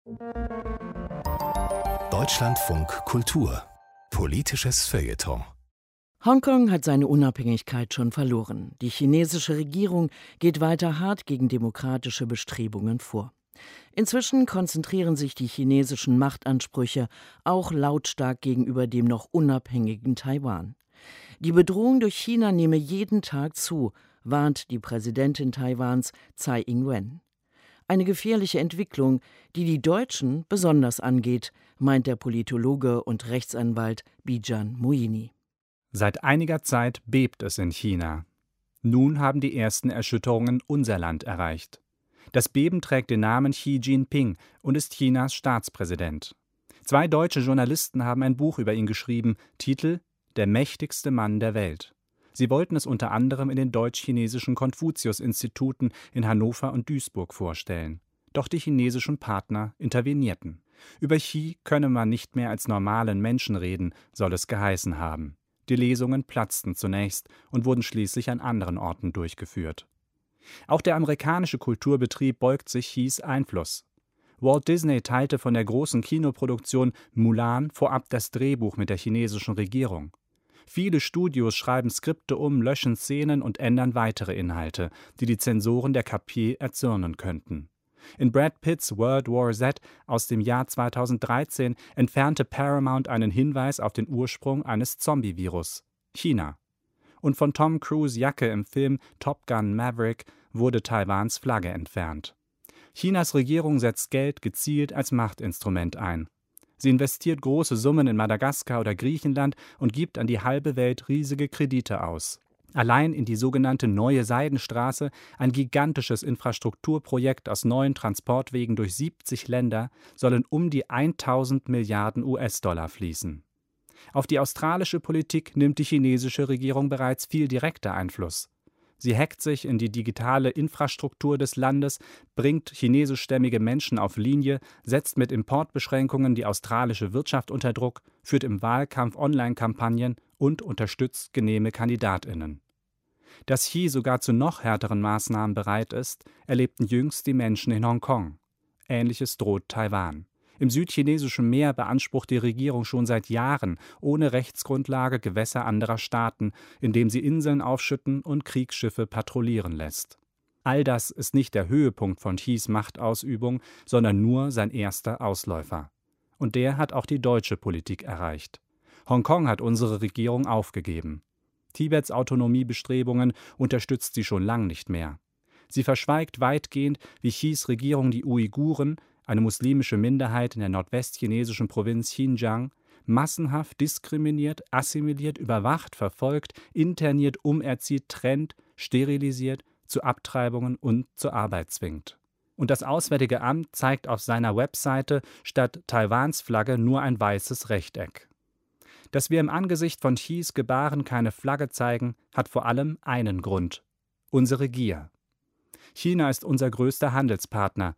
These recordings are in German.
Deutschlandfunk Kultur. Politisches Feuilleton. Hongkong hat seine Unabhängigkeit schon verloren. Die chinesische Regierung geht weiter hart gegen demokratische Bestrebungen vor. Inzwischen konzentrieren sich die chinesischen Machtansprüche auch lautstark gegenüber dem noch unabhängigen Taiwan. Die Bedrohung durch China nehme jeden Tag zu, warnt die Präsidentin Taiwans Tsai Ing-wen. Eine gefährliche Entwicklung, die die Deutschen besonders angeht, meint der Politologe und Rechtsanwalt Bijan Moini. Seit einiger Zeit bebt es in China. Nun haben die ersten Erschütterungen unser Land erreicht. Das Beben trägt den Namen Xi Jinping und ist Chinas Staatspräsident. 2 deutsche Journalisten haben ein Buch über ihn geschrieben, Titel »Der mächtigste Mann der Welt«. Sie wollten es unter anderem in den deutsch-chinesischen Konfuzius-Instituten in Hannover und Duisburg vorstellen. Doch die chinesischen Partner intervenierten. Über Xi könne man nicht mehr als normalen Menschen reden, soll es geheißen haben. Die Lesungen platzten zunächst und wurden schließlich an anderen Orten durchgeführt. Auch der amerikanische Kulturbetrieb beugt sich Xis Einfluss. Walt Disney teilte von der großen Kinoproduktion Mulan vorab das Drehbuch mit der chinesischen Regierung. Viele Studios schreiben Skripte um, löschen Szenen und ändern weitere Inhalte, die die Zensoren der KP erzürnen könnten. In Brad Pitts World War Z aus dem Jahr 2013 entfernte Paramount einen Hinweis auf den Ursprung eines Zombie-Virus: China. Und von Tom Cruise' Jacke im Film Top Gun Maverick wurde Taiwans Flagge entfernt. Chinas Regierung setzt Geld gezielt als Machtinstrument ein. Sie investiert große Summen in Madagaskar oder Griechenland und gibt an die halbe Welt riesige Kredite aus. Allein in die sogenannte Neue Seidenstraße, ein gigantisches Infrastrukturprojekt aus neuen Transportwegen durch 70 Länder, sollen um die 1000 Milliarden US-Dollar fließen. Auf die australische Politik nimmt die chinesische Regierung bereits viel direkter Einfluss. Sie hackt sich in die digitale Infrastruktur des Landes, bringt chinesischstämmige Menschen auf Linie, setzt mit Importbeschränkungen die australische Wirtschaft unter Druck, führt im Wahlkampf Online-Kampagnen und unterstützt genehme KandidatInnen. Dass Xi sogar zu noch härteren Maßnahmen bereit ist, erlebten jüngst die Menschen in Hongkong. Ähnliches droht Taiwan. Im südchinesischen Meer beansprucht die Regierung schon seit Jahren ohne Rechtsgrundlage Gewässer anderer Staaten, indem sie Inseln aufschütten und Kriegsschiffe patrouillieren lässt. All das ist nicht der Höhepunkt von Xis Machtausübung, sondern nur sein erster Ausläufer. Und der hat auch die deutsche Politik erreicht. Hongkong hat unsere Regierung aufgegeben. Tibets Autonomiebestrebungen unterstützt sie schon lang nicht mehr. Sie verschweigt weitgehend, wie Xis Regierung die Uiguren, eine muslimische Minderheit in der nordwestchinesischen Provinz Xinjiang, massenhaft diskriminiert, assimiliert, überwacht, verfolgt, interniert, umerzieht, trennt, sterilisiert, zu Abtreibungen und zur Arbeit zwingt. Und das Auswärtige Amt zeigt auf seiner Webseite statt Taiwans Flagge nur ein weißes Rechteck. Dass wir im Angesicht von Xis Gebaren keine Flagge zeigen, hat vor allem einen Grund: unsere Gier. China ist unser größter Handelspartner.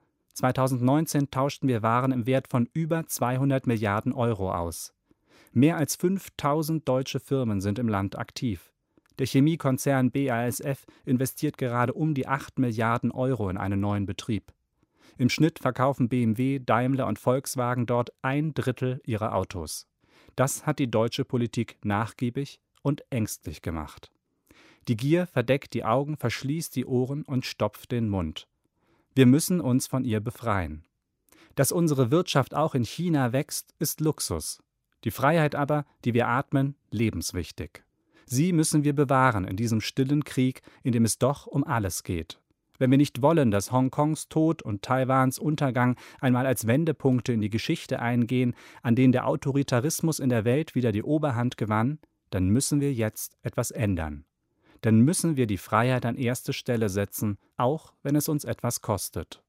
2019 tauschten wir Waren im Wert von über 200 Milliarden Euro aus. Mehr als 5000 deutsche Firmen sind im Land aktiv. Der Chemiekonzern BASF investiert gerade um die 8 Milliarden Euro in einen neuen Betrieb. Im Schnitt verkaufen BMW, Daimler und Volkswagen dort 1/3 ihrer Autos. Das hat die deutsche Politik nachgiebig und ängstlich gemacht. Die Gier verdeckt die Augen, verschließt die Ohren und stopft den Mund. Wir müssen uns von ihr befreien. Dass unsere Wirtschaft auch in China wächst, ist Luxus. Die Freiheit aber, die wir atmen, lebenswichtig. Sie müssen wir bewahren in diesem stillen Krieg, in dem es doch um alles geht. Wenn wir nicht wollen, dass Hongkongs Tod und Taiwans Untergang einmal als Wendepunkte in die Geschichte eingehen, an denen der Autoritarismus in der Welt wieder die Oberhand gewann, dann müssen wir jetzt etwas ändern. Dann müssen wir die Freiheit an erste Stelle setzen, auch wenn es uns etwas kostet.